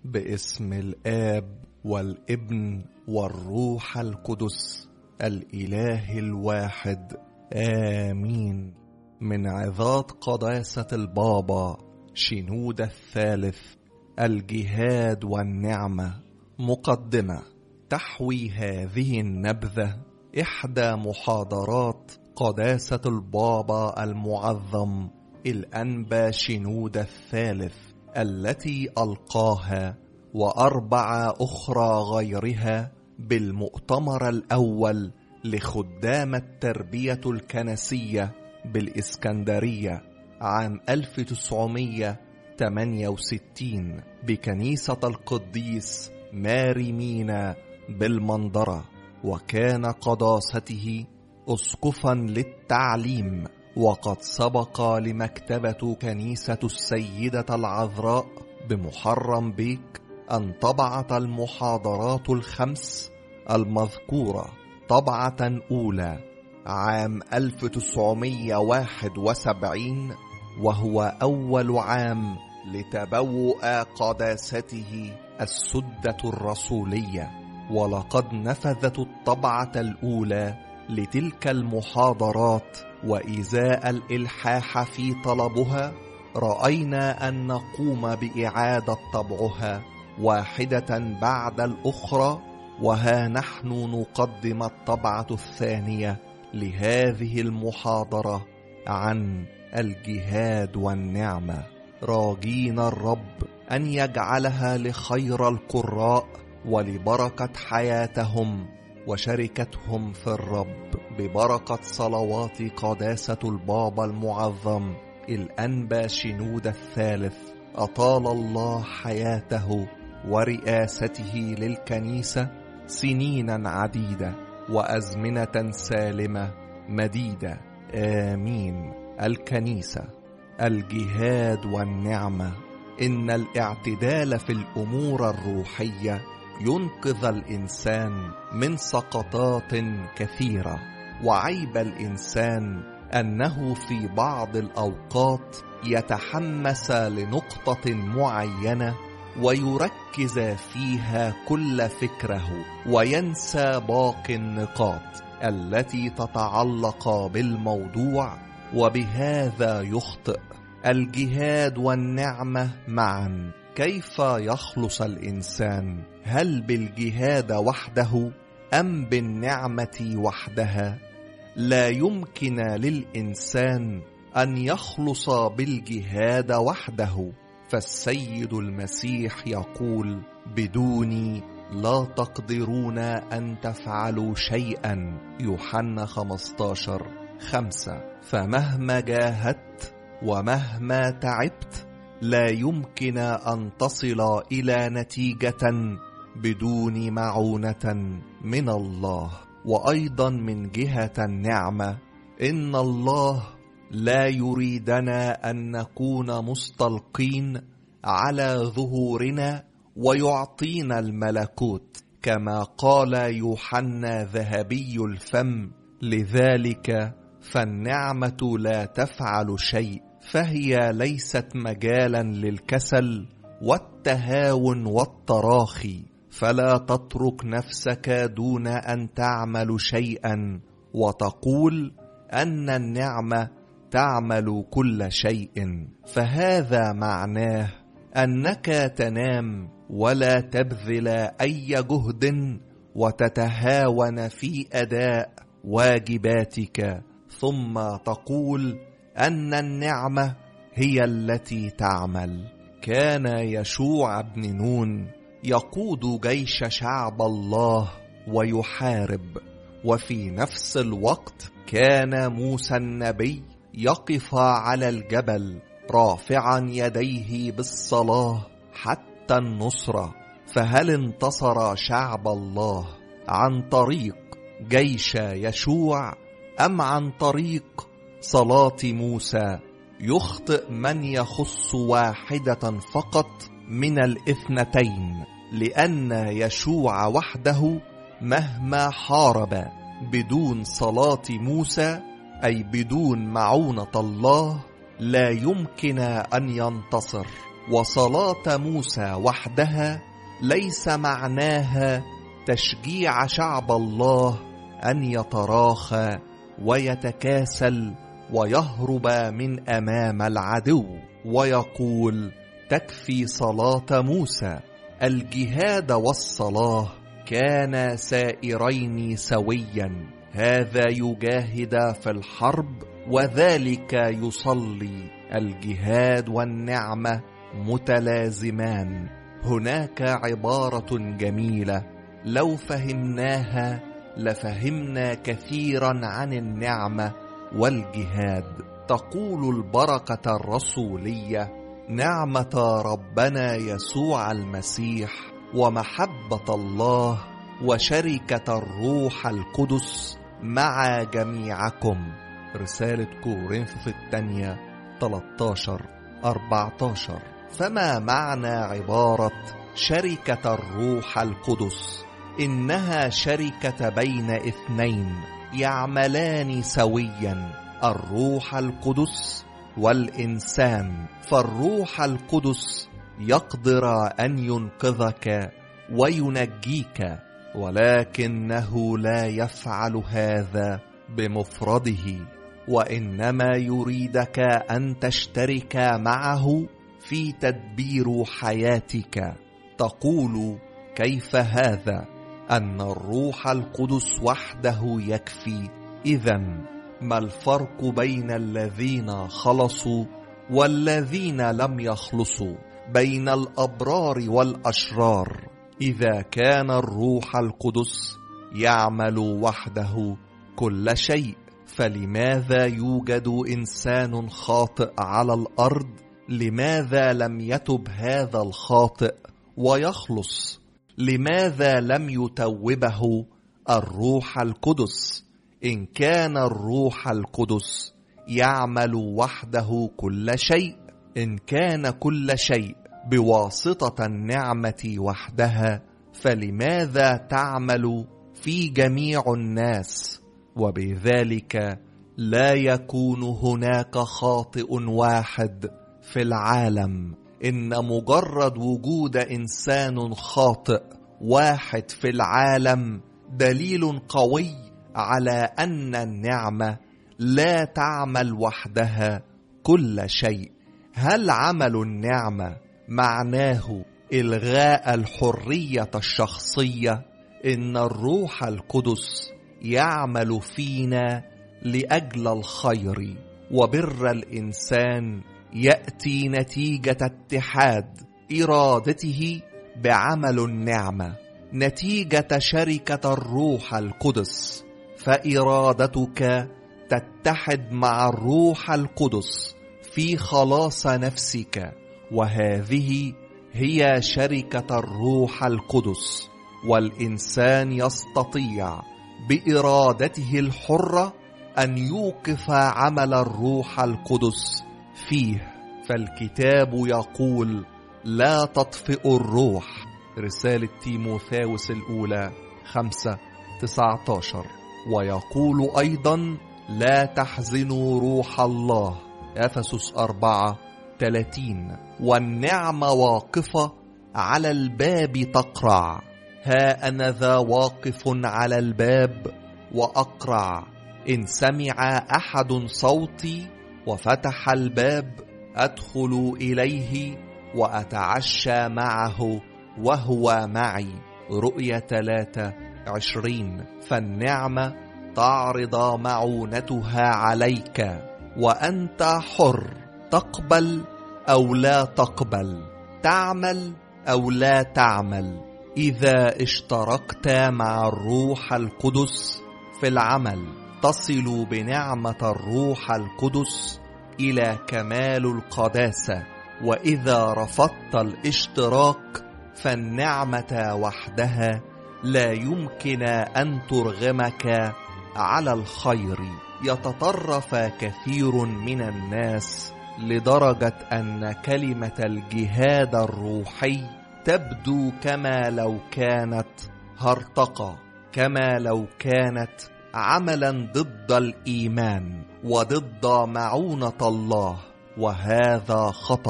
باسم الآب والابن والروح القدس الإله الواحد، آمين. من عظات قداسة البابا شنودة الثالث، الجهاد والنعمة. مقدمة. تحوي هذه النبذة إحدى محاضرات قداسة البابا المعظم الأنبا شنودة الثالث التي ألقاها، وأربع أخرى غيرها، بالمؤتمر الأول لخدام التربية الكنسية بالإسكندرية عام 1968 بكنيسة القديس ماري مينا بالمنظرة. وكان قداسته أسقفا للتعليم، وقد سبق لمكتبة كنيسة السيدة العذراء بمحرم بيك أن طبعت المحاضرات الخمس المذكورة طبعة أولى عام 1971، وهو أول عام لتبوء قداسته السدة الرسولية. ولقد نفذت الطبعة الأولى لتلك المحاضرات، وإزاء الإلحاح في طلبها رأينا أن نقوم بإعادة طبعها واحدة بعد الأخرى، وها نحن نقدم الطبعة الثانية لهذه المحاضرة عن الجهاد والنعمة، راجين الرب أن يجعلها لخير القراء ولبركة حياتهم وشركتهم في الرب، ببركة صلوات قداسة البابا المعظم الأنبا شنودة الثالث، أطال الله حياته ورئاسته للكنيسة سنينا عديدة وأزمنة سالمة مديدة، آمين. الكنيسة، الجهاد والنعمة. إن الاعتدال في الأمور الروحية ينقذ الإنسان من سقطات كثيرة، وعيب الإنسان أنه في بعض الأوقات يتحمس لنقطة معينة ويركز فيها كل فكره، وينسى باقي النقاط التي تتعلق بالموضوع، وبهذا يخطئ. الجهاد والنعمة معا. كيف يخلص الإنسان؟ هل بالجهاد وحده أم بالنعمة وحدها؟ لا يمكن للإنسان أن يخلص بالجهاد وحده، فالسيد المسيح يقول: بدوني لا تقدرون أن تفعلوا شيئا، يوحنا 15:5. فمهما جاهدت ومهما تعبت لا يمكن أن تصل إلى نتيجة بدون معونة من الله. وأيضا من جهة النعمة، إن الله لا يريدنا أن نكون مستلقين على ظهورنا ويعطينا الملكوت، كما قال يوحنا ذهبي الفم: لذلك فالنعمة لا تفعل شيء، فهي ليست مجالا للكسل والتهاون والتراخي، فلا تترك نفسك دون أن تعمل شيئا وتقول أن النعمة تعمل كل شيء، فهذا معناه أنك تنام ولا تبذل أي جهد وتتهاون في أداء واجباتك، ثم تقول أن النعمة هي التي تعمل. كان يشوع بن نون يقود جيش شعب الله ويحارب، وفي نفس الوقت كان موسى النبي يقف على الجبل رافعا يديه بالصلاة حتى النصرة. فهل انتصر شعب الله عن طريق جيش يشوع أم عن طريق صلاة موسى؟ يخطئ من يخص واحدة فقط من الاثنتين، لأن يشوع وحده مهما حارب بدون صلاة موسى، أي بدون معونة الله، لا يمكن أن ينتصر. وصلاة موسى وحدها ليس معناها تشجيع شعب الله أن يتراخى ويتكاسل ويهرب من أمام العدو ويقول تكفي صلاة موسى. الجهاد والصلاة كانا سائرين سويا، هذا يجاهد في الحرب وذلك يصلي. الجهاد والنعمة متلازمان. هناك عبارة جميلة لو فهمناها لفهمنا كثيرا عن النعمة والجهاد. تقول البركة الرسولية: نعمة ربنا يسوع المسيح ومحبة الله وشركة الروح القدس مع جميعكم. رسالة كورنثوس الثانية 13-14. فما معنى عبارة شركة الروح القدس؟ إنها شركة بين اثنين يعملان سويا، الروح القدس والإنسان. فالروح القدس يقدر أن ينقذك وينجيك، ولكنه لا يفعل هذا بمفرده، وإنما يريدك أن تشترك معه في تدبير حياتك. تقول كيف هذا؟ أن الروح القدس وحده يكفي. إذن ما الفرق بين الذين خلصوا والذين لم يخلصوا، بين الأبرار والأشرار؟ إذا كان الروح القدس يعمل وحده كل شيء، فلماذا يوجد إنسان خاطئ على الأرض؟ لماذا لم يتب هذا الخاطئ ويخلص؟ لماذا لم يتوبه الروح القدس؟ إن كان الروح القدس يعمل وحده كل شيء، إن كان كل شيء بواسطة النعمة وحدها، فلماذا تعمل في جميع الناس؟ وبذلك لا يكون هناك خاطئ واحد في العالم. إن مجرد وجود إنسان خاطئ واحد في العالم دليل قوي على أن النعمة لا تعمل وحدها كل شيء. هل عمل النعمة معناه إلغاء الحرية الشخصية؟ إن الروح القدس يعمل فينا لأجل الخير، وبر الإنسان يأتي نتيجة اتحاد إرادته بعمل النعمة، نتيجة شركة الروح القدس. فإرادتك تتحد مع الروح القدس في خلاص نفسك، وهذه هي شركة الروح القدس. والإنسان يستطيع بإرادته الحرة أن يوقف عمل الروح القدس فيه. فالكتاب يقول: لا تطفئوا الروح. رسالة تيموثاوس الأولى 5:19. ويقول أيضا: لا تحزنوا روح الله. أفسس 4:30. والنعمة واقفة على الباب تقرع. ها أنا ذا واقف على الباب وأقرع، إن سمع أحد صوتي وفتح الباب أدخل إليه وأتعشى معه وهو معي. رؤيا 3:20. فالنعمة تعرض معونتها عليك، وأنت حر تقبل أو لا تقبل، تعمل أو لا تعمل. إذا اشتركت مع الروح القدس في العمل تصل بنعمة الروح القدس إلى كمال القداسة. وإذا رفضت الاشتراك فالنعمة وحدها لا يمكن أن ترغمك على الخير. يتطرف كثير من الناس لدرجة أن كلمة الجهاد الروحي تبدو كما لو كانت هرطقة، كما لو كانت عملا ضد الإيمان وضد معونة الله، وهذا خطأ.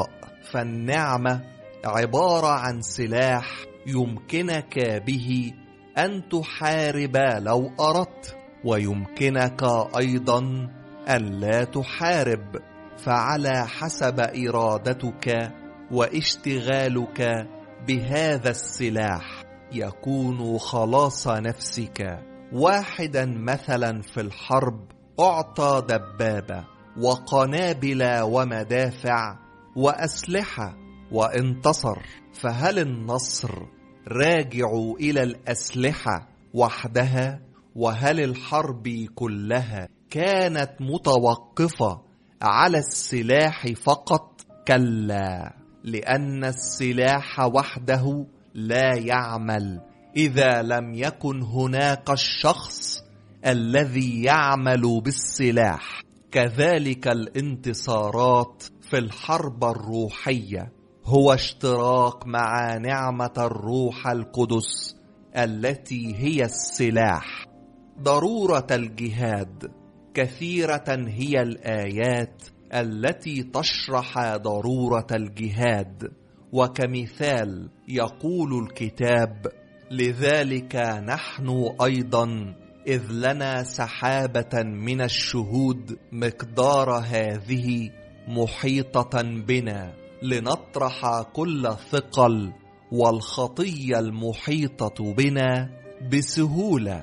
فالنعمة عبارة عن سلاح يمكنك به أن تحارب لو أردت، ويمكنك أيضا أن لا تحارب، فعلى حسب إرادتك واشتغالك بهذا السلاح يكون خلاص نفسك. واحدا مثلا في الحرب أعطى دبابة وقنابل ومدافع وأسلحة وانتصر، فهل النصر راجع إلى الأسلحة وحدها؟ وهل الحرب كلها كانت متوقفة على السلاح فقط؟ كلا، لأن السلاح وحده لا يعمل إذا لم يكن هناك الشخص الذي يعمل بالسلاح. كذلك الانتصارات في الحرب الروحية هو اشتراك مع نعمة الروح القدس التي هي السلاح. ضرورة الجهاد. كثيرة هي الآيات التي تشرح ضرورة الجهاد، وكمثال يقول الكتاب: لذلك نحن أيضا إذ لنا سحابة من الشهود مقدار هذه محيطة بنا، لنطرح كل ثقل والخطية المحيطة بنا بسهولة،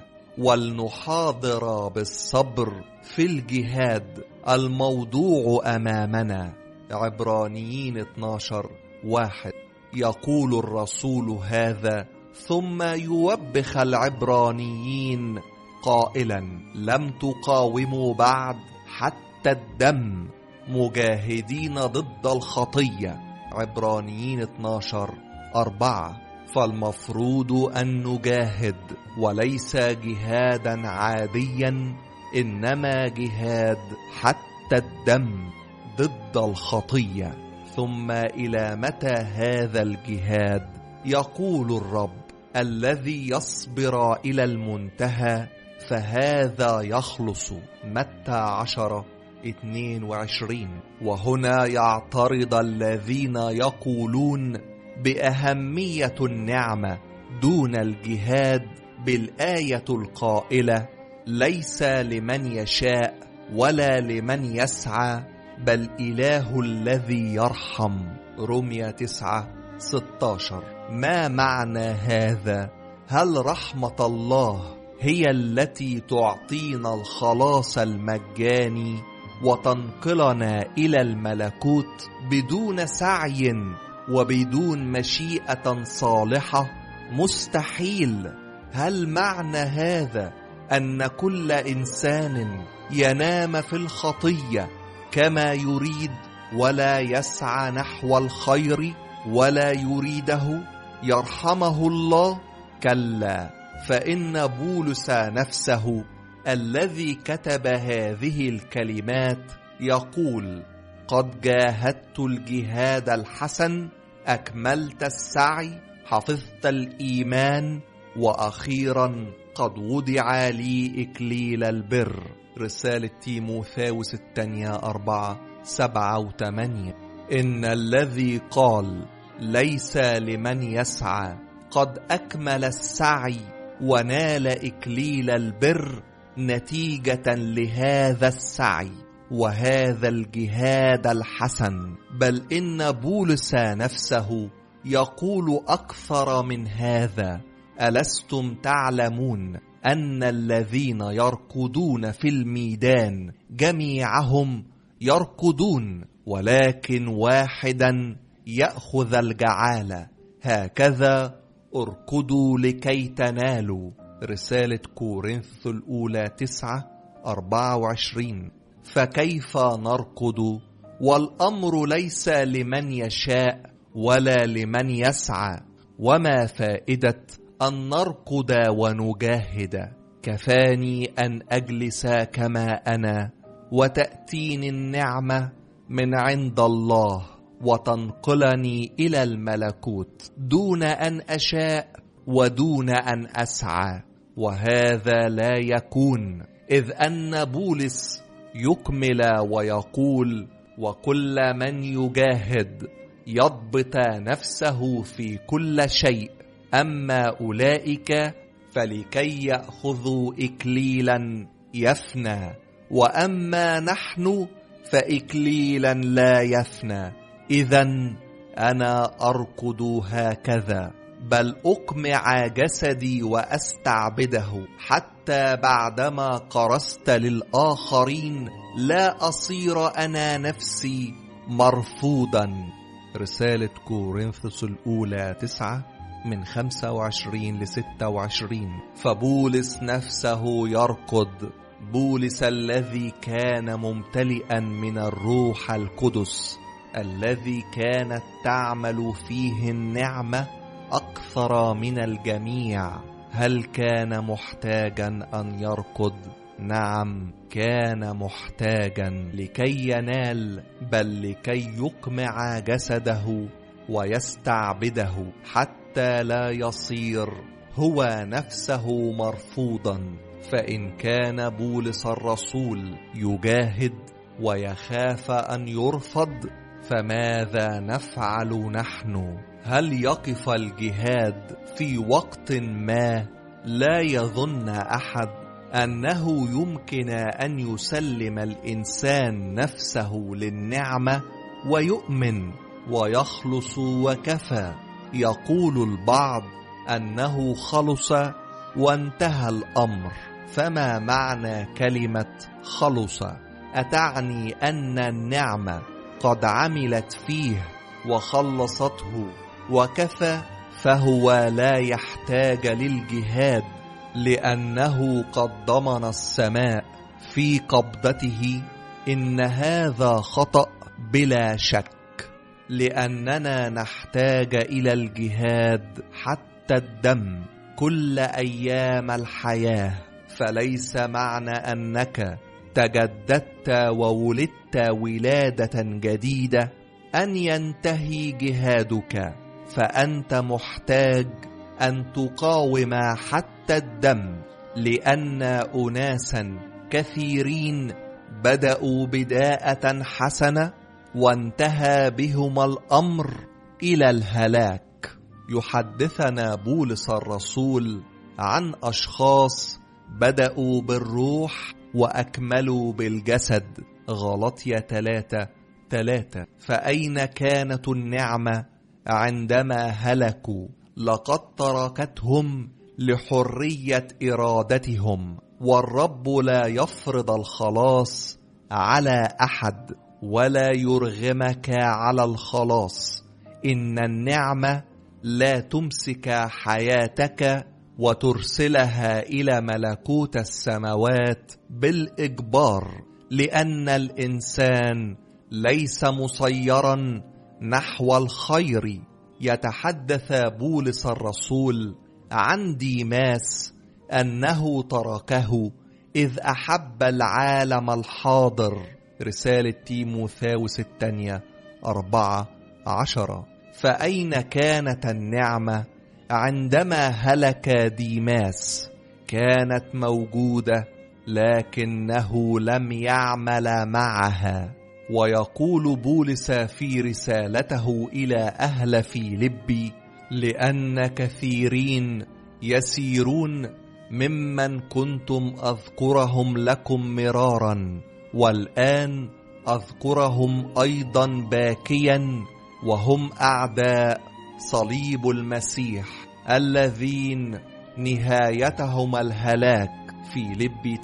ولنحاضر بالصبر في الجهاد الموضوع أمامنا. عبرانيين 12:1. يقول الرسول هذا ثم يوبخ العبرانيين قائلا: لم تقاوموا بعد حتى الدم، مجاهدين ضد الخطية. عبرانيين 12:4. فالمفروض أن نجاهد، وليس جهادا عاديا، إنما جهاد حتى الدم ضد الخطية. ثم إلى متى هذا الجهاد؟ يقول الرب: الذي يصبر إلى المنتهى فهذا يخلص. متى 10:22. وهنا يعترض الذين يقولون بأهمية النعمة دون الجهاد بالآية القائلة: ليس لمن يشاء ولا لمن يسعى، بل إله الذي يرحم. رمية 9:16. ما معنى هذا؟ هل رحمة الله هي التي تعطينا الخلاص المجاني وتنقلنا إلى الملكوت بدون سعي وبدون مشيئة صالحة؟ مستحيل. هل معنى هذا أن كل إنسان ينام في الخطية كما يريد ولا يسعى نحو الخير ولا يريده يرحمه الله؟ كلا، فإن بولس نفسه الذي كتب هذه الكلمات يقول: قد جاهدت الجهاد الحسن، أكملت السعي، حفظت الإيمان، وأخيرا قد وضع لي إكليل البر. رسالة تيموثاوس الثانية 4:7-8. إن الذي قال ليس لمن يسعى قد أكمل السعي ونال إكليل البر نتيجة لهذا السعي وهذا الجهاد الحسن. بل إن بولس نفسه يقول أكثر من هذا: ألستم تعلمون أن الذين يركضون في الميدان جميعهم يركضون، ولكن واحدا يأخذ الجعالة؟ هكذا اركضوا لكي تنالوا. رسالة كورنثوس الأولى 9:24. فكيف نركض والأمر ليس لمن يشاء ولا لمن يسعى؟ وما فائدة أن نركض ونجاهد؟ كفاني أن أجلس كما أنا وتأتيني النعمة من عند الله وتنقلني إلى الملكوت دون أن أشاء ودون أن أسعى. وهذا لا يكون، إذ أن بولس يكمل ويقول: وكل من يجاهد يضبط نفسه في كل شيء. أما أولئك فلكي يأخذوا إكليلا يفنى، وأما نحن فإكليلا لا يفنى. إذن أنا أركض هكذا، بل أقمع جسدي وأستعبده، حتى بعدما كرست للآخرين لا أصير أنا نفسي مرفوضا. رسالة كورنثوس الأولى 9:25-26. فبولس نفسه يركض، بولس الذي كان ممتلئا من الروح القدس، الذي كانت تعمل فيه النعمة أكثر من الجميع. هل كان محتاجا أن يركض؟ نعم، كان محتاجا لكي ينال، بل لكي يقمع جسده ويستعبده، حتى لا يصير هو نفسه مرفوضا. فإن كان بولس الرسول يجاهد ويخاف أن يرفض، فماذا نفعل نحن؟ هل يقف الجهاد في وقت ما؟ لا يظن أحد أنه يمكن أن يسلم الإنسان نفسه للنعمة ويؤمن ويخلص وكفى. يقول البعض أنه خلص وانتهى الأمر. فما معنى كلمة خلص؟ أتعني أن النعمة قد عملت فيه وخلصته وكفى؟ فهو لا يحتاج للجهاد، لأنه قد ضمن السماء في قبضته. إن هذا خطأ بلا شك، لأننا نحتاج إلى الجهاد حتى الدم كل أيام الحياة. فليس معنى أنك تجددت وولدت ولادة جديدة أن ينتهي جهادك، فأنت محتاج أن تقاوم حتى الدم، لأن أناسا كثيرين بدأوا بداءة حسنة وانتهى بهم الأمر إلى الهلاك. يحدثنا بولس الرسول عن أشخاص بدأوا بالروح وأكملوا بالجسد. غلاطية 3:3. فأين كانت النعمة عندما هلكوا؟ لقد تركتهم لحرية إرادتهم. والرب لا يفرض الخلاص على أحد ولا يرغمك على الخلاص. إن النعمة لا تمسك حياتك وترسلها إلى ملكوت السماوات بالإجبار، لأن الإنسان ليس مسيرا نحو الخير. يتحدث بولس الرسول عن ديماس أنه تركه إذ أحب العالم الحاضر. رسالة تيموثاوس الثانية 4:10. فأين كانت النعمة عندما هلك ديماس؟ كانت موجودة، لكنه لم يعمل معها. ويقول بولس في رسالته إلى أهل فيلبي: لأن كثيرين يسيرون ممن كنتم أذكرهم لكم مرارا، والآن أذكرهم أيضا باكيا، وهم أعداء صليب المسيح، الذين نهايتهم الهلاك. فيلبي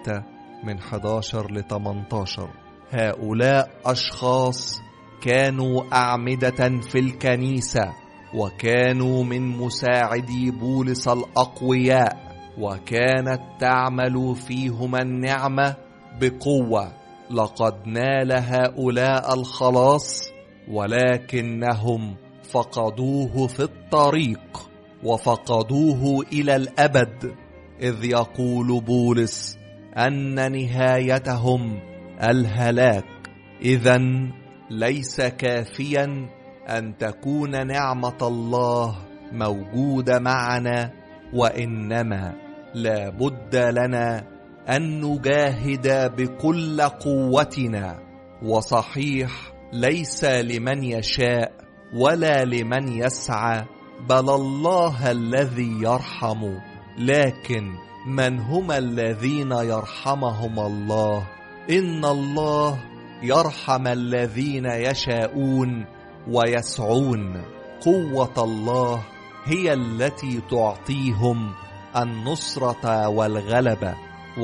3:11-18. هؤلاء أشخاص كانوا أعمدة في الكنيسة، وكانوا من مساعدي بولس الأقوياء، وكانت تعمل فيهم النعمة بقوة. لقد نال هؤلاء الخلاص، ولكنهم فقدوه في الطريق وفقدوه إلى الأبد، إذ يقول بولس أن نهايتهم الهلاك. إذن ليس كافيا أن تكون نعمة الله موجودة معنا، وإنما لا بد لنا أن نجاهد بكل قوتنا. وصحيح ليس لمن يشاء ولا لمن يسعى، بل الله الذي يرحم. لكن من هم الذين يرحمهم الله؟ إن الله يرحم الذين يشاءون ويسعون. قوة الله هي التي تعطيهم النصرة والغلبة،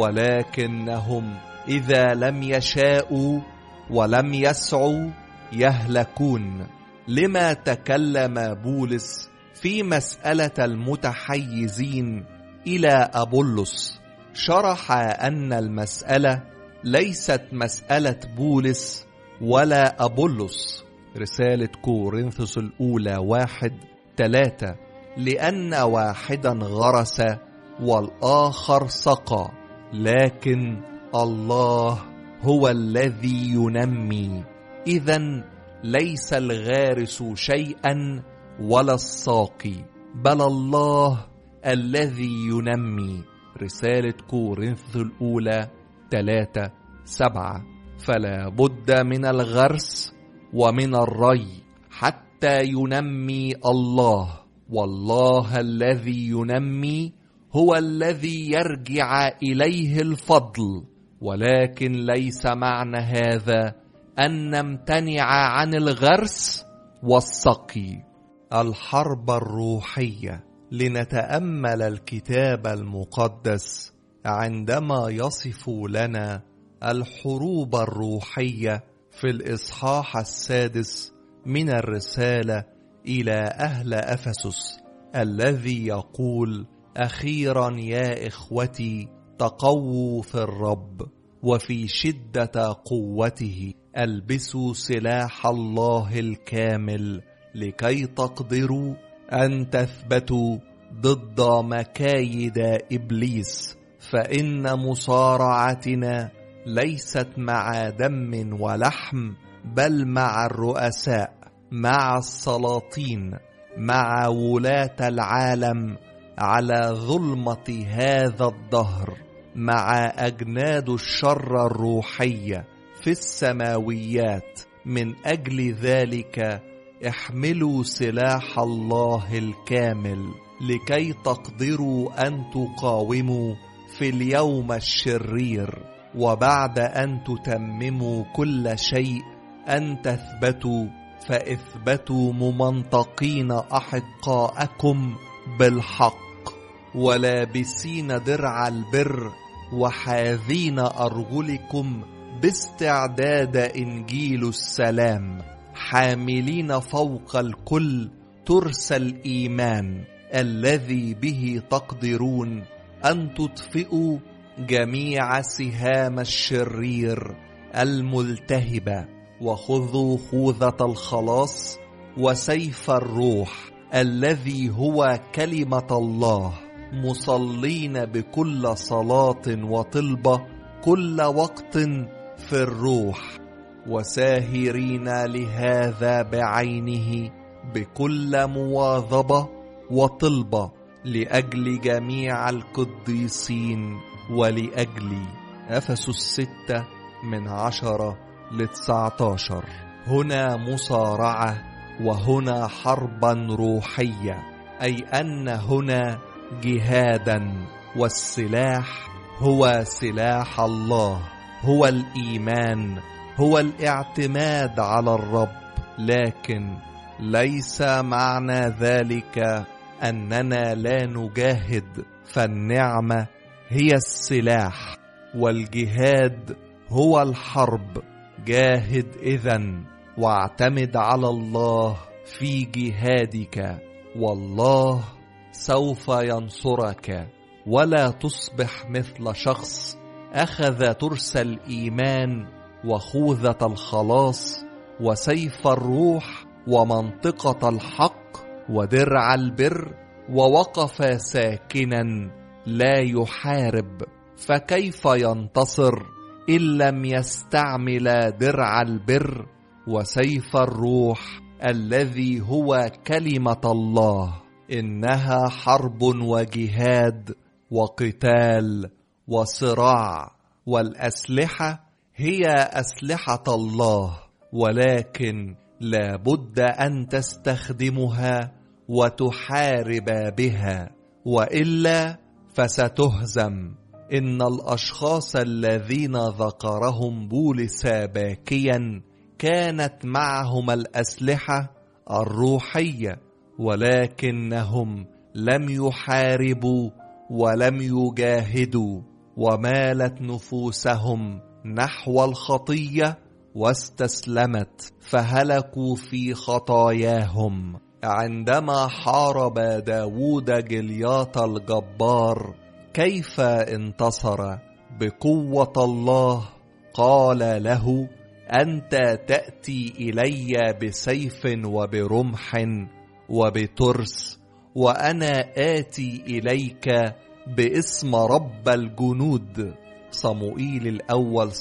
ولكنهم إذا لم يشاءوا ولم يسعوا يهلكون. لما تكلم بولس في مسألة المتحيزين إلى أبولس؟ شرح أن المسألة ليست مسألة بولس ولا أبولس. رسالة كورنثوس الأولى 1:3. لأن واحدا غرس والآخر سقى، لكن الله هو الذي ينمي. إذن ليس الغارس شيئا ولا الساقي، بل الله الذي ينمي. رسالة كورنثوس الأولى 3:7. فلا بد من الغرس ومن الري حتى ينمي الله، والله الذي ينمي هو الذي يرجع إليه الفضل. ولكن ليس معنى هذا أن نمتنع عن الغرس والسقي. الحرب الروحية. لنتأمل الكتاب المقدس عندما يصف لنا الحروب الروحية في الإصحاح 6 من الرسالة إلى أهل أفسس، الذي يقول: أخيرا يا إخوتي تقووا في الرب وفي شدة قوته، ألبسوا سلاح الله الكامل لكي تقدروا أن تثبتوا ضد مكايد إبليس. فإن مصارعتنا ليست مع دم ولحم، بل مع الرؤساء، مع السلاطين، مع ولاة العالم على ظلمة هذا الدهر، مع أجناد الشر الروحية في السماويات. من أجل ذلك احملوا سلاح الله الكامل لكي تقدروا أن تقاوموا في اليوم الشرير، وبعد أن تتمموا كل شيء أن تثبتوا. فاثبتوا ممنطقين أحقاءكم بالحق، ولابسين درع البر، وحاذين أرجلكم باستعداد إنجيل السلام، حاملين فوق الكل ترس الإيمان، الذي به تقدرون أن تطفئوا جميع سهام الشرير الملتهبة. وخذوا خوذة الخلاص وسيف الروح الذي هو كلمة الله، مصلين بكل صلاة وطلبة كل وقت في الروح، وساهرين لهذا بعينه بكل مواظبة وطلبة لأجل جميع القديسين ولأجلي. أفسس 6:10-19. هنا مصارعة وهنا حربا روحية، أي أن هنا جهادا، والسلاح هو سلاح الله، هو الإيمان، هو الاعتماد على الرب. لكن ليس معنى ذلك أننا لا نجاهد، فالنعمة هي السلاح والجهاد هو الحرب. جاهد إذن واعتمد على الله في جهادك، والله سوف ينصرك. ولا تصبح مثل شخص أخذ ترس الإيمان وخوذة الخلاص وسيف الروح ومنطقة الحق ودرع البر، ووقف ساكنا لا يحارب. فكيف ينتصر إن لم يستعمل درع البر وسيف الروح الذي هو كلمة الله؟ إنها حرب وجهاد وقتال وصراع، والأسلحة هي أسلحة الله، ولكن لابد أن تستخدمها وتحارب بها، وإلا فستهزم. إن الأشخاص الذين ذكرهم بولس باكيا كانت معهم الأسلحة الروحية، ولكنهم لم يحاربوا ولم يجاهدوا، ومالت نفوسهم نحو الخطية واستسلمت، فهلكوا في خطاياهم. عندما حارب داود جليات الجبار كيف انتصر؟ بقوة الله. قال له: أنت تأتي إلي بسيف وبرمح وبترس، وأنا آتي إليك باسم رب الجنود. صموئيل الأول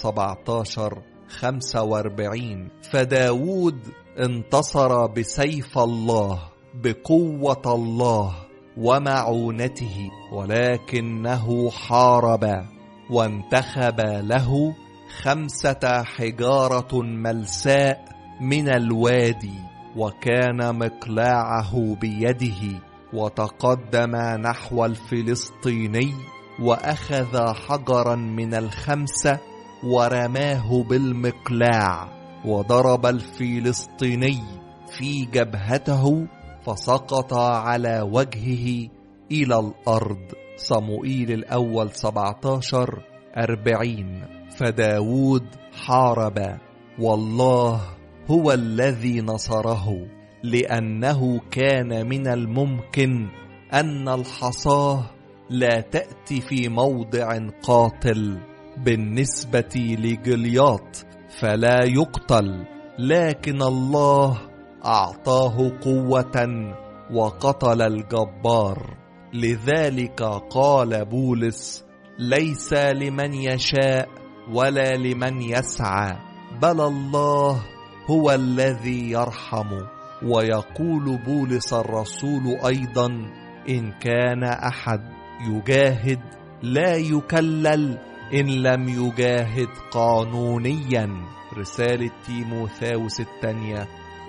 17:45. فداود انتصر بسيف الله، بقوة الله ومعونته، ولكنه حارب وانتخب له 5 حجارة ملساء من الوادي، وكان مقلاعه بيده، وتقدم نحو الفلسطيني وأخذ حجرا من 5 ورماه بالمقلاع، وضرب الفلسطيني في جبهته فسقط على وجهه إلى الأرض. صموئيل الأول 17:40. فداود حارب، والله هو الذي نصره، لأنه كان من الممكن أن الحصاة لا تأتي في موضع قاتل بالنسبة لجليات فلا يقتل، لكن الله أعطاه قوة وقتل الجبار. لذلك قال بولس: ليس لمن يشاء ولا لمن يسعى، بل الله هو الذي يرحم. ويقول بولس الرسول أيضا: إن كان أحد يجاهد لا يكلل إن لم يجاهد قانونيا. رسالة تيموثاوس الثانية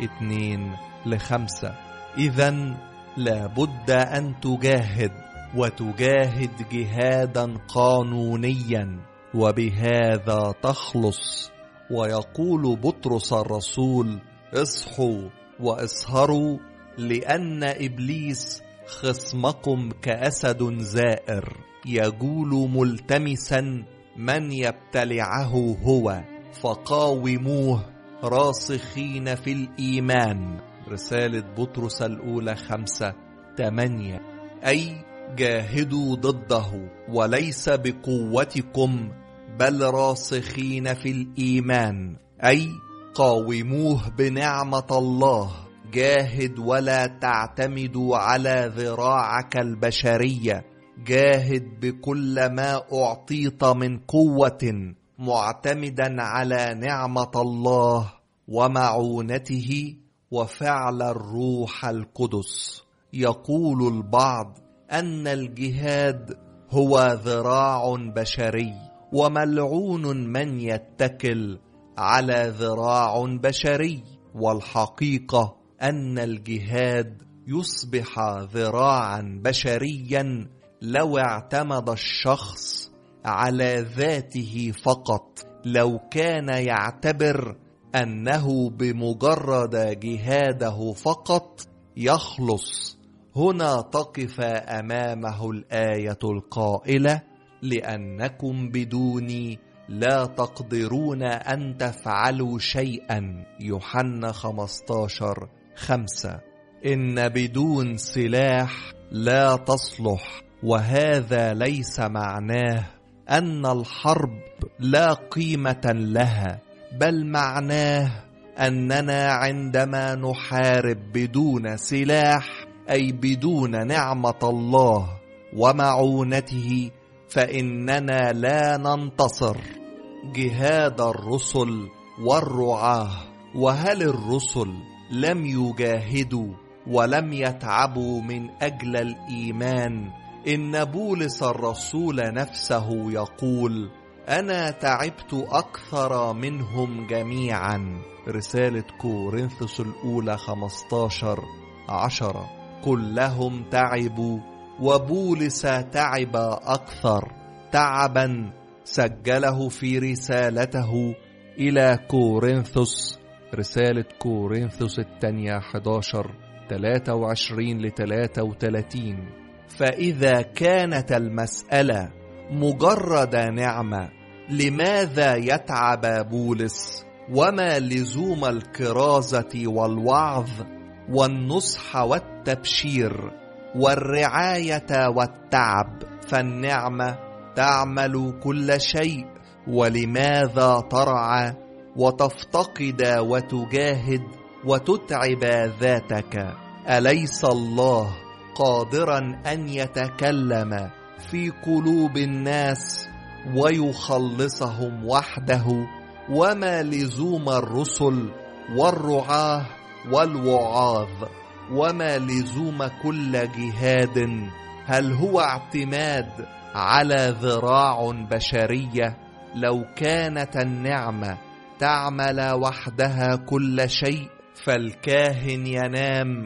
2-5. إذن لابد أن تجاهد، وتجاهد جهادا قانونيا، وبهذا تخلص. ويقول بطرس الرسول: اصحوا واسهروا، لأن إبليس خصمكم كأسد زائر، يجول ملتمسا من يبتلعه هو، فقاوموه راسخين في الإيمان. رسالة بطرس الأولى 5:8. أي جاهدوا ضده، وليس بقوتكم بل راسخين في الإيمان، أي قاوموه بنعمة الله. جاهد ولا تعتمدوا على ذراعك البشرية، جاهد بكل ما أعطيت من قوة، معتمدا على نعمة الله ومعونته وفعل الروح القدس. يقول البعض أن الجهاد هو ذراع بشري، وملعون من يتكل على ذراع بشري، والحقيقة أن الجهاد يصبح ذراعا بشريا لو اعتمد الشخص على ذاته فقط، لو كان يعتبر أنه بمجرد جهاده فقط يخلص. هنا تقف أمامه الآية القائلة: لأنكم بدوني لا تقدرون أن تفعلوا شيئا. يوحنا 15:5. إن بدون سلاح لا تصلح، وهذا ليس معناه أن الحرب لا قيمة لها، بل معناه أننا عندما نحارب بدون سلاح، أي بدون نعمة الله ومعونته، فإننا لا ننتصر. جهاد الرسل والرعاة. وهل الرسل لم يجاهدوا ولم يتعبوا من أجل الإيمان؟ إن بولس الرسول نفسه يقول: أنا تعبت أكثر منهم جميعا. رسالة كورنثوس الأولى 15:10. كلهم تعبوا وبولس تعب أكثر تعبا سجله في رسالته إلى كورنثوس. رسالة كورنثوس الثانية 11:23-33. فإذا كانت المسألة مجرد نعمة، لماذا يتعب بولس؟ وما لزوم الكرازة والوعظ والنصح والتبشير والرعاية والتعب؟ فالنعمة تعمل كل شيء. ولماذا ترعى وتفتقد وتجاهد وتتعب ذاتك؟ أليس الله قادرا أن يتكلم في قلوب الناس ويخلصهم وحده؟ وما لزوم الرسل والرعاة والوعاظ؟ وما لزوم كل جهاد؟ هل هو اعتماد على ذراع بشرية؟ لو كانت النعمة تعمل وحدها كل شيء، فالكاهن ينام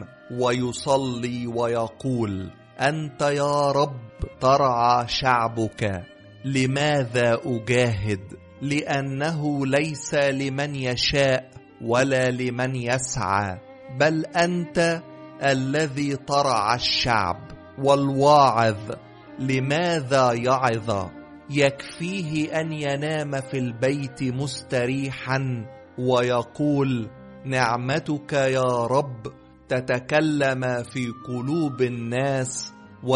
ويصلي ويقول: أنت يا رب ترعى شعبك. لماذا أجاهد؟ لأنه ليس لمن يشاء ولا لمن يسعى، بل أنت الذي ترعى الشعب. والواعظ لماذا يعظ؟ يكفيه أن ينام في البيت مستريحا ويقول: نعمتك يا رب تتكلم في قلوب الناس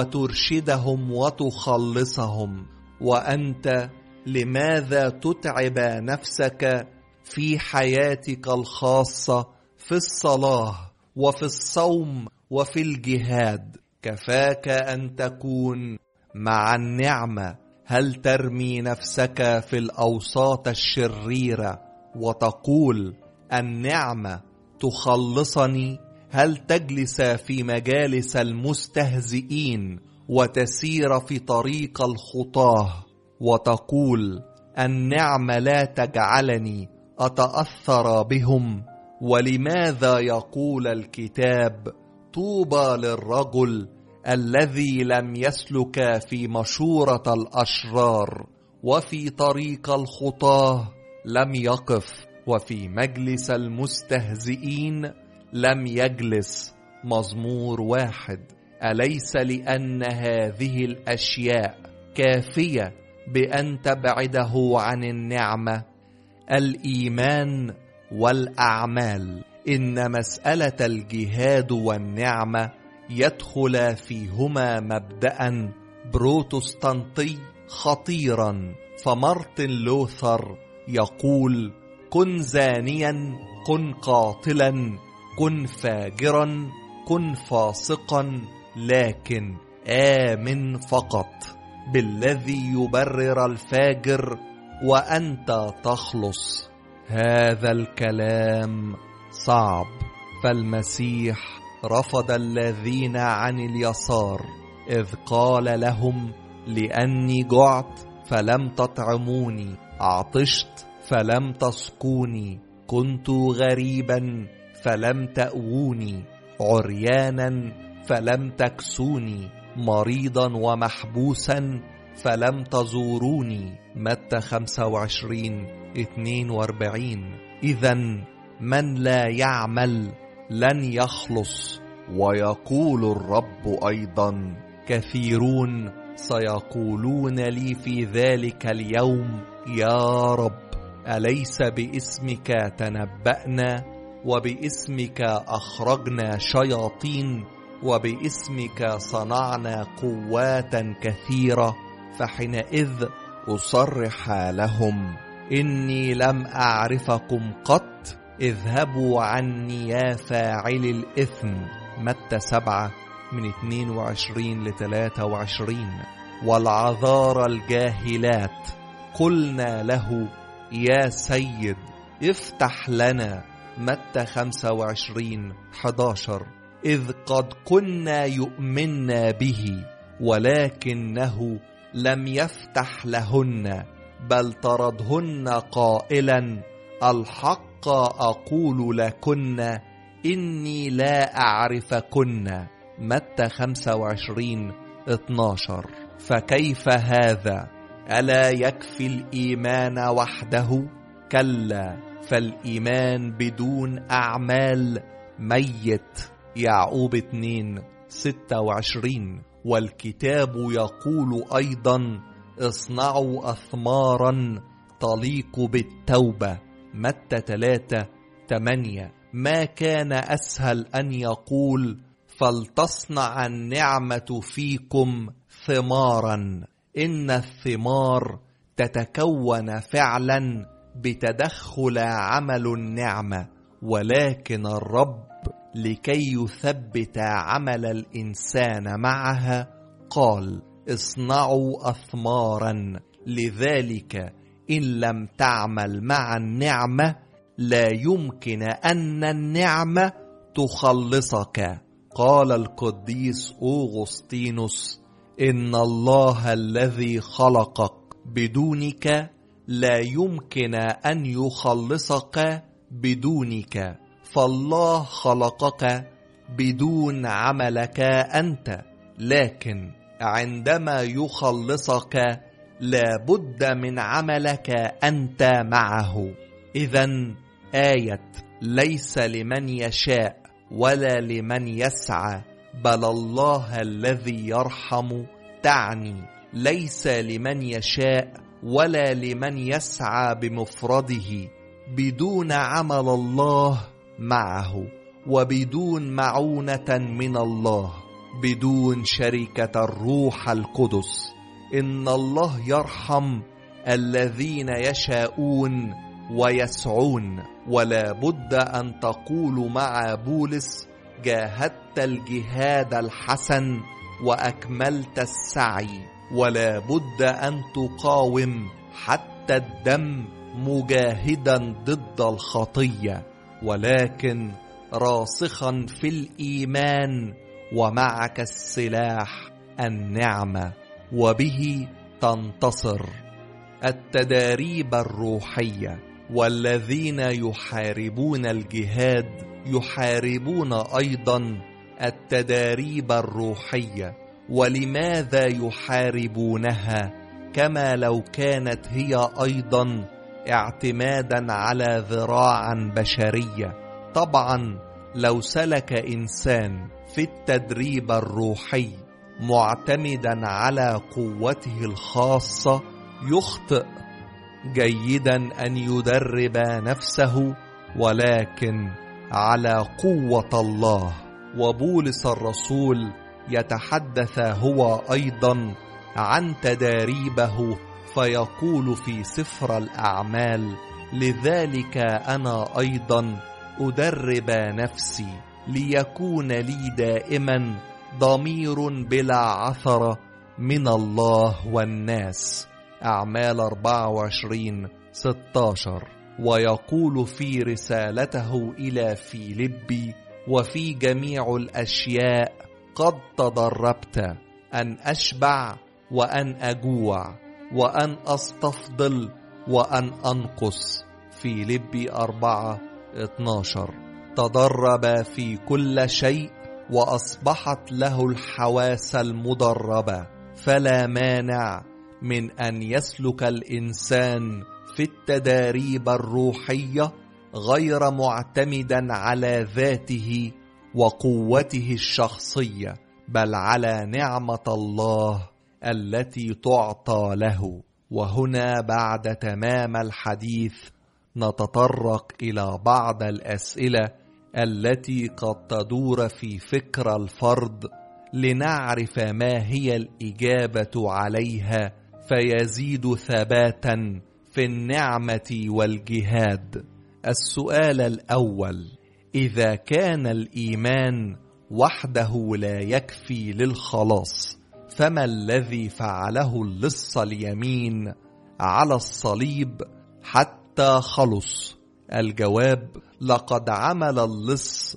وترشدهم وتخلصهم. وأنت لماذا تتعب نفسك في حياتك الخاصة، في الصلاة وفي الصوم وفي الجهاد؟ كفاك أن تكون مع النعمة. هل ترمي نفسك في الأوساط الشريرة وتقول: النعمة تخلصني؟ هل تجلس في مجالس المستهزئين وتسير في طريق الخطاه وتقول: النعمة لا تجعلني أتأثر بهم؟ ولماذا يقول الكتاب: طوبى للرجل الذي لم يسلك في مشورة الأشرار وفي طريق الخطاه لم يقف وفي مجلس المستهزئين لم يجلس؟ مزمور 1. أليس لأن هذه الأشياء كافية بأن تبعده عن النعمة؟ الإيمان والأعمال. إن مسألة الجهاد والنعمة يدخل فيهما مبدأ بروتستانتي خطيرا. فمارتن لوثر يقول: كن زانيا، كن قاتلا، كن فاجرا، كن فاسقا، لكن آمن فقط بالذي يبرر الفاجر وأنت تخلص. هذا الكلام صعب، فالمسيح رفض الذين عن اليسار إذ قال لهم: لأني جعت فلم تطعموني، عطشت فلم تسقوني، كنت غريبا فلم تأووني، عريانا فلم تكسوني، مريضا ومحبوسا فلم تزوروني. متى 25:42. إذن من لا يعمل لن يخلص. ويقول الرب أيضا: كثيرون سيقولون لي في ذلك اليوم: يا رب، أليس باسمك تنبأنا، وباسمك أخرجنا شياطين، وباسمك صنعنا قوات كثيرة؟ فحينئذ أصرح لهم: إني لم أعرفكم قط، اذهبوا عني يا فاعل الإثم. متى 7:22-23. والعذار الجاهلات قلنا له: يا سيد افتح لنا. متى 25:11. إذ قد كنا يؤمنا به ولكنه لم يفتح لهن. بل طردهن قائلا: الحق أقول لكن إني لا أعرفكن. متى 25:12. فكيف هذا؟ ألا يكفي الإيمان وحده؟ كلا، فالإيمان بدون أعمال ميت. يعقوب 2:26. والكتاب يقول أيضا: اصنعوا أثمارا تليق بالتوبة. متى 3:8. ما كان أسهل أن يقول: فلتصنع النعمة فيكم ثمارا. إن الثمار تتكون فعلا بتدخل عمل النعمة، ولكن الرب لكي يثبت عمل الإنسان معها قال: اصنعوا أثمارا. لذلك إن لم تعمل مع النعمة لا يمكن أن النعمة تخلصك. قال القديس أوغسطينوس: إن الله الذي خلقك بدونك لا يمكن أن يخلصك بدونك، فالله خلقك بدون عملك أنت، لكن عندما يخلصك لا بد من عملك أنت معه. إذن آية ليس لمن يشاء ولا لمن يسعى بل الله الذي يرحم تعني ليس لمن يشاء ولا لمن يسعى بمفرده بدون عمل الله معه، وبدون معونة من الله، بدون شركة الروح القدس. إن الله يرحم الذين يشاءون ويسعون. ولا بد أن تقول مع بولس: جاهدت الجهاد الحسن وأكملت السعي. ولا بد أن تقاوم حتى الدم مجاهدا ضد الخطية، ولكن راسخا في الإيمان، ومعك السلاح النعمة، وبه تنتصر. التداريب الروحية. والذين يحاربون الجهاد يحاربون أيضا التداريب الروحية. ولماذا يحاربونها كما لو كانت هي أيضا اعتمادا على ذراع بشرية؟ طبعا لو سلك إنسان في التدريب الروحي معتمدا على قوته الخاصة يخطئ. جيدا أن يدرب نفسه ولكن على قوة الله. وبولس الرسول يتحدث هو أيضا عن تداريبه فيقول في سفر الأعمال: لذلك أنا أيضا أدرب نفسي ليكون لي دائما ضمير بلا عثرة من الله والناس. أعمال 24:16. ويقول في رسالته إلى فيلبي: وفي جميع الأشياء قد تدربت أن أشبع وأن أجوع وأن أستفضل وأن أنقص. فيلبي 4:12. تدرب في كل شيء وأصبحت له الحواس المدربة، فلا مانع من أن يسلك الإنسان في التداريب الروحية غير معتمدا على ذاته وقوته الشخصية، بل على نعمة الله التي تعطى له. وهنا بعد تمام الحديث نتطرق إلى بعض الأسئلة التي قد تدور في فكر الفرد لنعرف ما هي الإجابة عليها فيزيد ثباتا في النعمة والجهاد. السؤال الأول: إذا كان الإيمان وحده لا يكفي للخلاص، فما الذي فعله اللص اليمين على الصليب حتى خلص؟ الجواب: لقد عمل اللص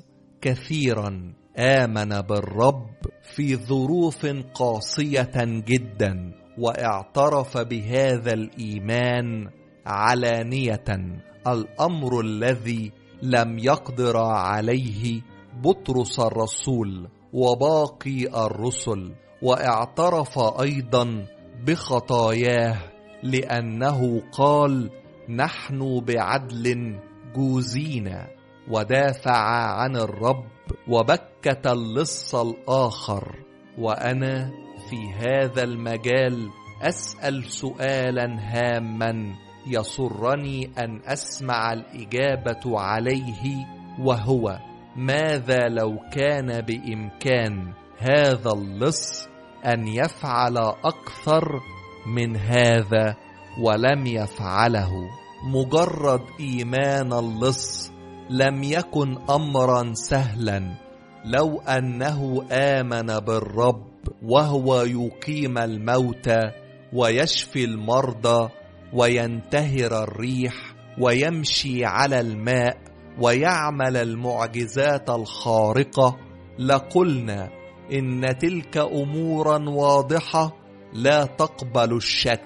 كثيرا، آمن بالرب في ظروف قاسية جدا، واعترف بهذا الإيمان علانية، الأمر الذي لم يقدر عليه بطرس الرسول وباقي الرسل. واعترف أيضا بخطاياه، لأنه قال: نحن بعدل جوزينا. ودافع عن الرب وبكت اللص الآخر. وأنا في هذا المجال أسأل سؤالا هاما يسرني أن أسمع الإجابة عليه، وهو: ماذا لو كان بإمكان هذا اللص أن يفعل أكثر من هذا ولم يفعله؟ مجرد إيمان اللص لم يكن أمرا سهلا. لو أنه آمن بالرب وهو يقيم الموتى ويشفي المرضى وينتهر الريح ويمشي على الماء ويعمل المعجزات الخارقة، لقلنا إن تلك أمورا واضحة لا تقبل الشك.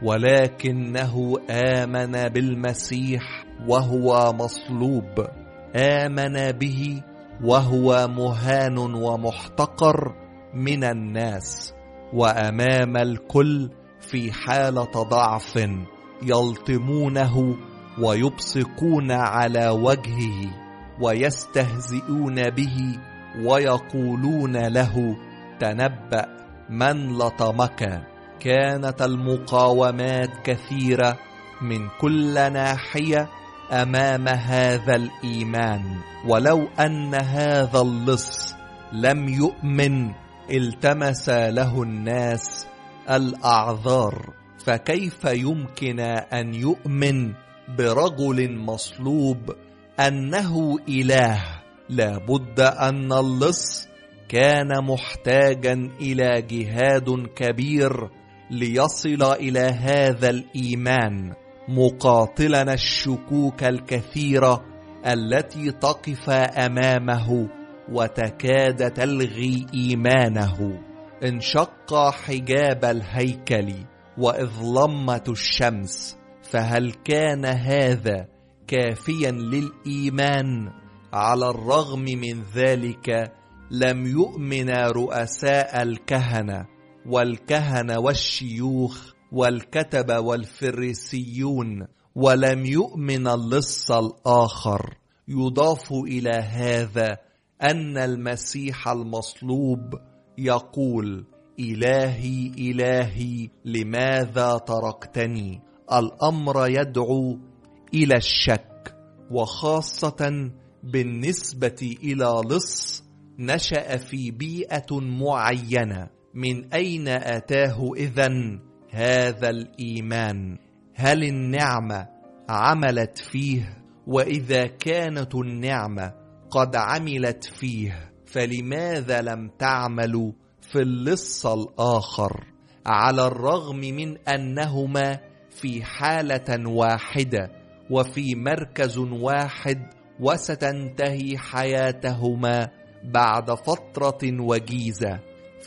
ولكنه آمن بالمسيح وهو مصلوب، آمن به وهو مهان ومحتقر من الناس، وأمام الكل في حالة ضعف يلطمونه ويبصقون على وجهه ويستهزئون به ويقولون له: تنبأ، من لطمك؟ كانت المقاومات كثيرة من كل ناحية أمام هذا الإيمان. ولو أن هذا اللص لم يؤمن التمس له الناس الأعذار، فكيف يمكن أن يؤمن برجل مصلوب أنه إله؟ لابد أن اللص كان محتاجا إلى جهاد كبير ليصل إلى هذا الإيمان، مقاتلا الشكوك الكثيرة التي تقف أمامه وتكاد تلغي إيمانه. انشق حجاب الهيكل وإذ ظلمت الشمس، فهل كان هذا كافيا للإيمان؟ على الرغم من ذلك لم يؤمن رؤساء الكهنة والشيوخ والكتبة والفريسيون، ولم يؤمن اللص الآخر. يضاف إلى هذا أن المسيح المصلوب يقول: إلهي إلهي لماذا تركتني؟ الأمر يدعو إلى الشك، وخاصة بالنسبة إلى لص نشأ في بيئة معينة. من أين أتاه إذن هذا الإيمان؟ هل النعمة عملت فيه؟ وإذا كانت النعمة قد عملت فيه، فلماذا لم تعمل في اللص الآخر؟ على الرغم من أنهما في حالة واحدة وفي مركز واحد، وستنتهي حياتهما بعد فترة وجيزة،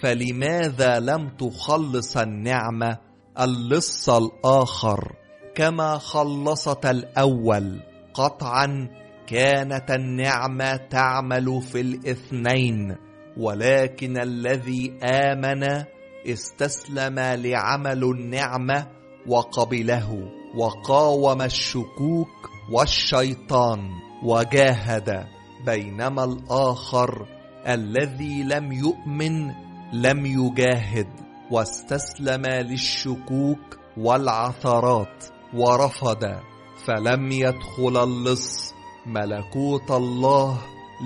فلماذا لم تخلص النعمة اللص الآخر كما خلصت الأول؟ قطعا كانت النعمة تعمل في الاثنين، ولكن الذي آمن استسلم لعمل النعمة وقبله، وقاوم الشكوك والشيطان وجاهد، بينما الآخر الذي لم يؤمن لم يجاهد واستسلم للشكوك والعثرات ورفض. فلم يدخل اللص ملكوت الله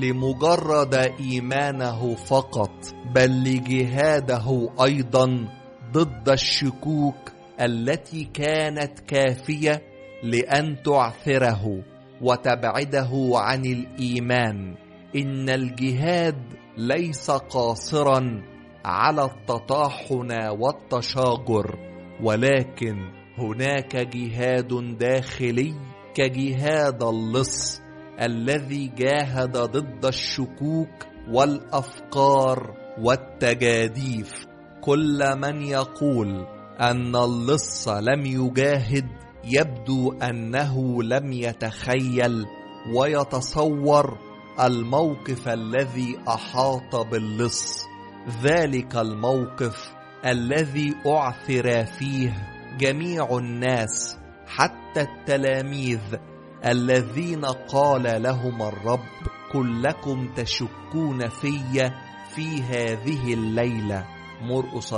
لمجرد إيمانه فقط، بل لجهاده أيضا ضد الشكوك التي كانت كافية لأن تعثره وتبعده عن الإيمان. إن الجهاد ليس قاصرا على التطاحن والتشاجر، ولكن هناك جهاد داخلي كجهاد اللص الذي جاهد ضد الشكوك والأفكار والتجاديف. كل من يقول أن اللص لم يجاهد، يبدو أنه لم يتخيل ويتصور الموقف الذي أحاط باللص، ذلك الموقف الذي أعثر فيه جميع الناس حتى التلاميذ الذين قال لهم الرب: كلكم تشكون في هذه الليلة. مرقس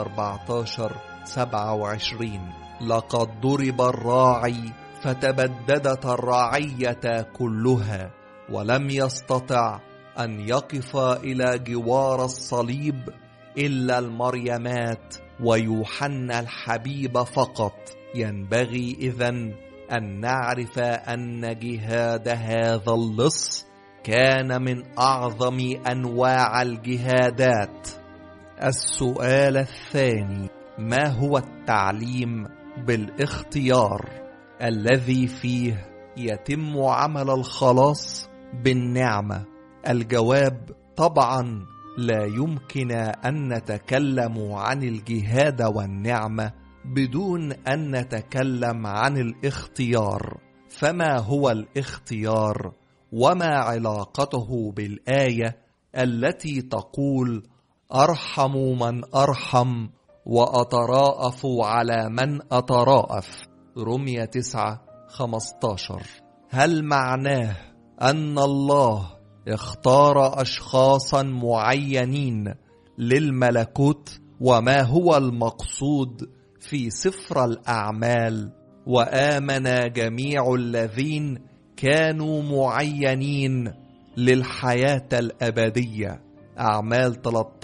14:27. لقد ضرب الراعي فتبددت الرعية كلها، ولم يستطع أن يقف إلى جوار الصليب إلا المريمات ويوحنا الحبيب فقط. ينبغي إذن أن نعرف أن جهاد هذا اللص كان من أعظم أنواع الجهادات. السؤال الثاني: ما هو التعليم بالاختيار الذي فيه يتم عمل الخلاص بالنعمة؟ الجواب: طبعا لا يمكن أن نتكلم عن الجهاد والنعمة بدون أن نتكلم عن الاختيار. فما هو الاختيار؟ وما علاقته بالآية التي تقول: أرحم من أرحم وأتراءف على من أتراءف؟ رمية 9:15. هل معناه أن الله اختار أشخاصا معينين للملكوت؟ وما هو المقصود في سفر الأعمال: وآمن جميع الذين كانوا معينين للحياة الأبدية؟ أعمال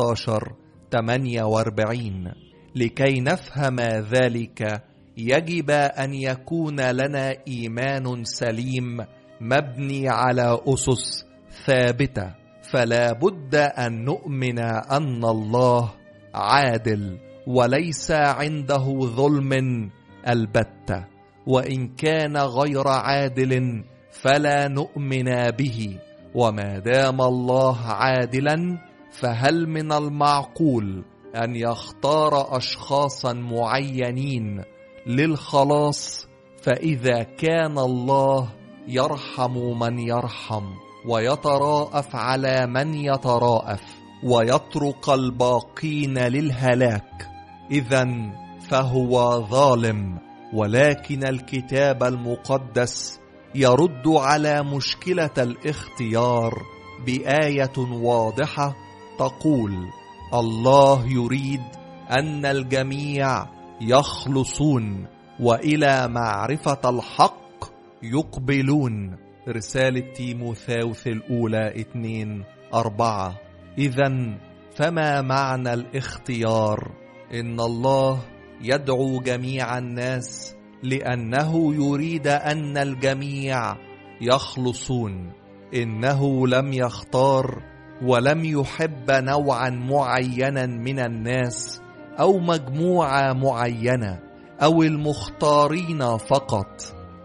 13:48. لكي نفهم ذلك يجب أن يكون لنا إيمان سليم مبني على أسس ثابتة. فلا بد أن نؤمن أن الله عادل وليس عنده ظلم البتة، وإن كان غير عادل فلا نؤمن به. وما دام الله عادلا، فهل من المعقول أن يختار أشخاصا معينين للخلاص؟ فإذا كان الله يرحم من يرحم ويتراءف على من يتراءف ويترك الباقين للهلاك، إذن فهو ظالم. ولكن الكتاب المقدس يرد على مشكلة الاختيار بآية واضحة تقول: الله يريد أن الجميع يخلصون وإلى معرفة الحق يقبلون. رسالة تيموثاوس الأولى 2:4. إذن فما معنى الاختيار؟ إن الله يدعو جميع الناس لأنه يريد أن الجميع يخلصون. إنه لم يختار ولم يحب نوعا معينا من الناس أو مجموعة معينة أو المختارين فقط،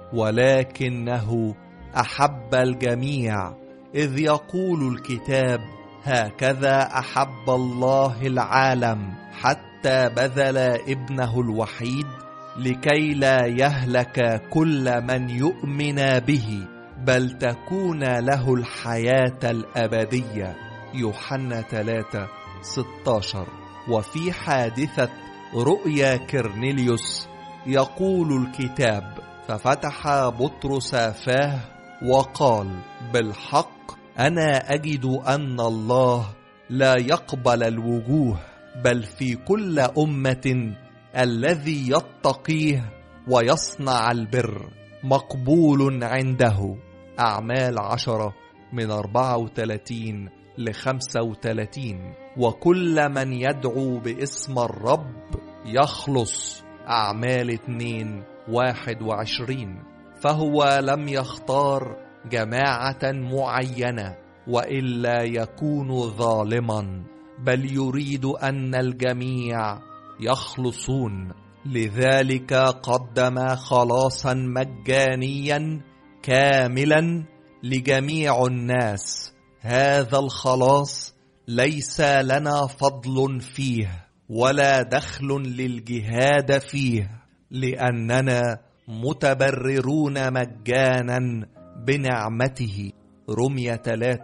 ولكنه أحب الجميع، إذ يقول الكتاب: هكذا أحب الله العالم حتى بذل ابنه الوحيد لكي لا يهلك كل من يؤمن به، بل تكون له الحياة الأبدية. يوحنا 3:16. وفي حادثة رؤيا كرنيليوس يقول الكتاب: ففتح بطرس فاه وقال: بالحق أنا أجد أن الله لا يقبل الوجوه، بل في كل أمة الذي يتقيه ويصنع البر مقبول عنده. أعمال 10:34-35. وكل من يدعو باسم الرب يخلص. أعمال 2:21. فهو لم يختار جماعة معينة وإلا يكون ظالما، بل يريد أن الجميع يخلصون. لذلك قدم خلاصا مجانيا كاملا لجميع الناس. هذا الخلاص ليس لنا فضل فيه، ولا دخل للجهاد فيه، لأننا متبررون مجانا بنعمته. رمية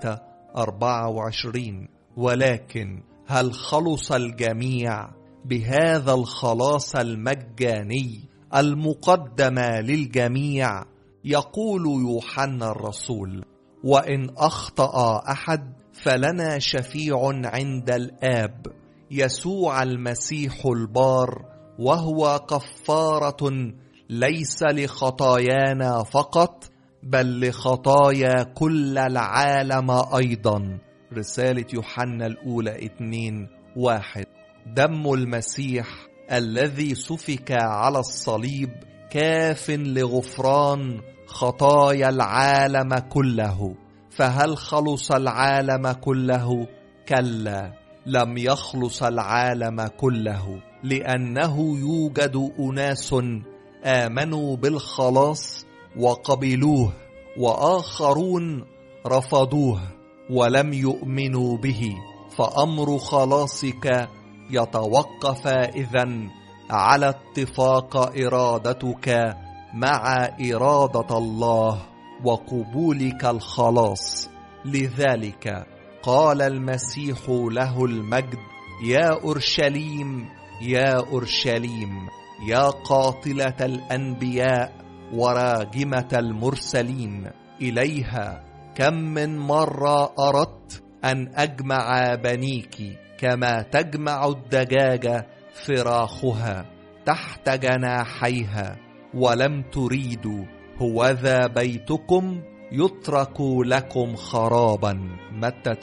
3:24. ولكن هل خلص الجميع بهذا الخلاص المجاني المقدم للجميع؟ يقول يوحنا الرسول: وإن أخطأ أحد فلنا شفيع عند الآب، يسوع المسيح البار، وهو كفارة ليس لخطايانا فقط بل لخطايا كل العالم أيضا. رسالة يوحنا الأولى 2:1. دم المسيح الذي سفك على الصليب كاف لغفران خطايا العالم كله. فهل خلص العالم كله؟ كلا، لم يخلص العالم كله، لأنه يوجد أناس آمنوا بالخلاص وقبلوه، وآخرون رفضوه ولم يؤمنوا به. فأمر خلاصك يتوقف إذن على اتفاق إرادتك مع إرادة الله وقبولك الخلاص. لذلك قال المسيح له المجد: يا أورشليم يا أورشليم، يا قاتلة الأنبياء وراجمة المرسلين، إليها كم من مرة أردت أن أجمع بنيك كما تجمع الدجاجة فراخها تحت جناحيها، ولم تريدوا. هوذا بيتكم يترك لكم خرابا. متى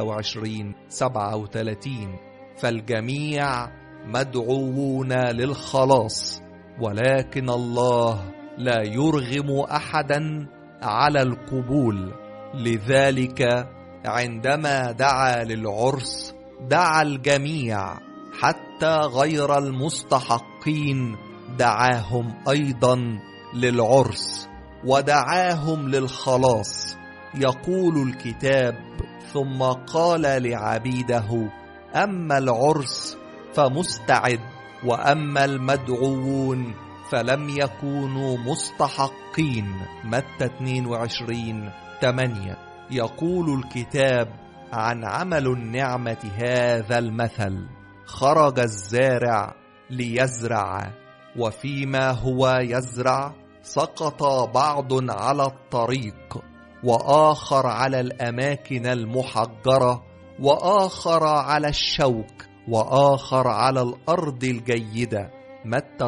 23:37. فالجميع مدعوون للخلاص، ولكن الله لا يرغم أحدا على القبول. لذلك عندما دعا للعرس دعا الجميع، حتى غير المستحقين دعاهم أيضا للعرس ودعاهم للخلاص. يقول الكتاب: ثم قال لعبيده: أما العرس فمستعد، وأما المدعوون فلم يكونوا مستحقين. متى 22:8. يقول الكتاب عن عمل النعمة هذا المثل: خرج الزارع ليزرع، وفيما هو يزرع سقط بعض على الطريق، وآخر على الأماكن المحجرة، وآخر على الشوك، وآخر على الأرض الجيدة. متى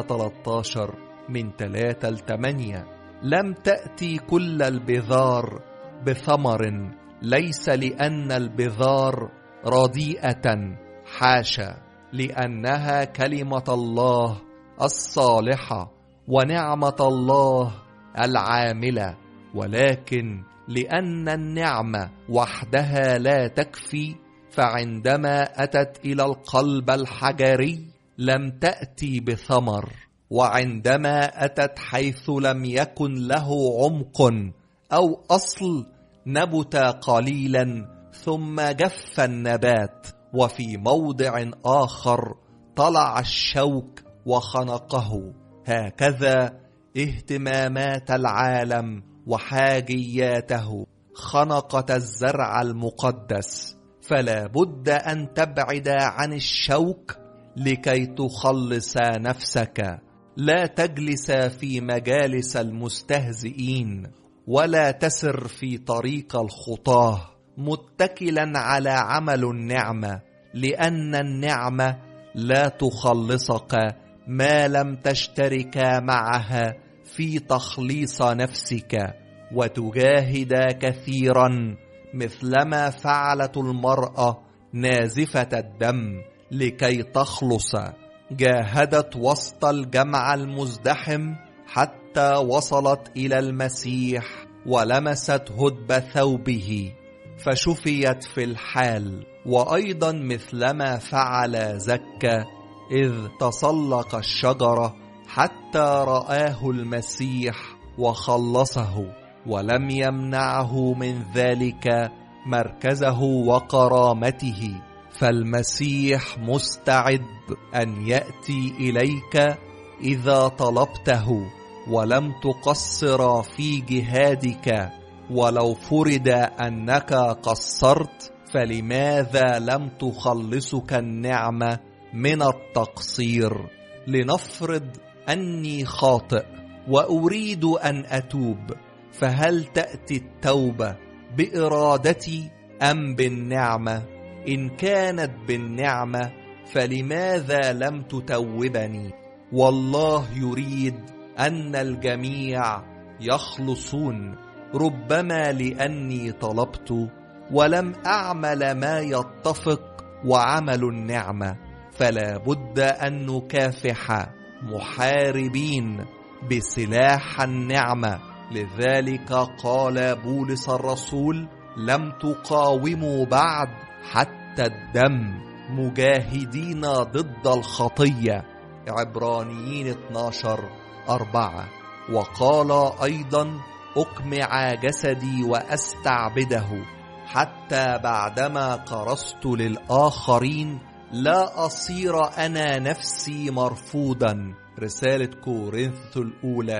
13:3-8. لم تأتي كل البذار بثمر، ليس لأن البذار رديئة، حاشا، لأنها كلمة الله الصالحة ونعمة الله العاملة، ولكن لأن النعمة وحدها لا تكفي، فعندما أتت إلى القلب الحجري لم تأتي بثمر، وعندما أتت حيث لم يكن له عمق أو أصل نبت قليلا ثم جف النبات، وفي موضع آخر طلع الشوك وخنقه. هكذا اهتمامات العالم وحاجياته خنقت الزرع المقدس، فلا بد أن تبعد عن الشوك لكي تخلص نفسك. لا تجلس في مجالس المستهزئين، ولا تسر في طريق الخطاه متكلا على عمل النعمة، لأن النعمة لا تخلصك ما لم تشترك معها في تخليص نفسك، وتجاهد كثيرا مثلما فعلت المرأة نازفة الدم لكي تخلص. جاهدت وسط الجمع المزدحم حتى وصلت إلى المسيح ولمست هدب ثوبه فشفيت في الحال. وأيضا مثلما فعل زكا إذ تسلق الشجرة حتى رآه المسيح وخلصه، ولم يمنعه من ذلك مركزه وكرامته، فالمسيح مستعد أن يأتي إليك إذا طلبته ولم تقصر في جهادك. ولو فرض أنك قصرت فلماذا لم تخلصك النعمة من التقصير؟ لنفرض أني خاطئ وأريد أن أتوب، فهل تأتي التوبة بإرادتي أم بالنعمة؟ إن كانت بالنعمة فلماذا لم تتوبني؟ والله يريد أن الجميع يخلصون، ربما لأني طلبت ولم أعمل ما يتفق وعمل النعمة. فلا بد أن نكافح محاربين بسلاح النعمة. لذلك قال بولس الرسول: لم تقاوموا بعد حتى الدم، مجاهدين ضد الخطية. عبرانيين 12:4. وقال أيضا: أقمع جسدي وأستعبده حتى بعدما كرست للآخرين لا أصير أنا نفسي مرفوضا. رسالة كورنثوس الأولى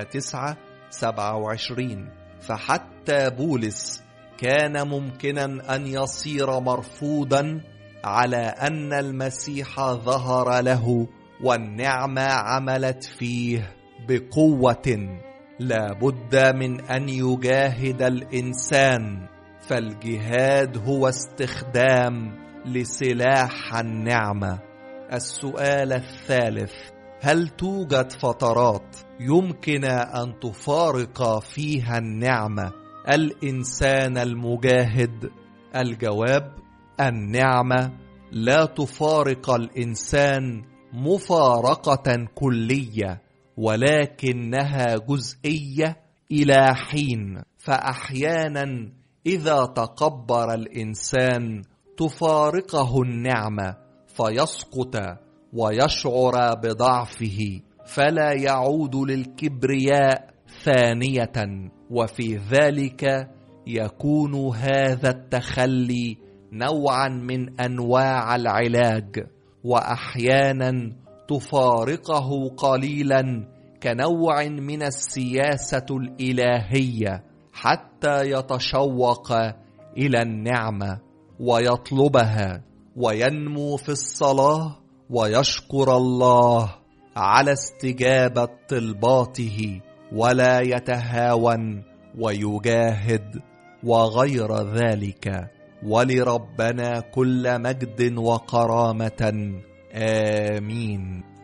9:27. فحتى بولس كان ممكنا أن يصير مرفوضا على أن المسيح ظهر له والنعمة عملت فيه بقوة. لا بد من أن يجاهد الإنسان، فالجهاد هو استخدام لسلاح النعمة. السؤال الثالث: هل توجد فترات يمكن أن تفارق فيها النعمة الإنسان المجاهد؟ الجواب: النعمة لا تفارق الإنسان مفارقة كلية، ولكنها جزئية إلى حين. فأحيانا إذا تكبر الإنسان تفارقه النعمة فيسقط ويشعر بضعفه، فلا يعود للكبرياء ثانية. وفي ذلك يكون هذا التخلي نوعا من أنواع العلاج. وأحيانا تفارقه قليلا كنوع من السياسة الإلهية حتى يتشوق إلى النعمة ويطلبها وينمو في الصلاة ويشكر الله على استجابة طلباته ولا يتهاون ويجاهد وغير ذلك. ولربنا كل مجد وكرامة. آمين.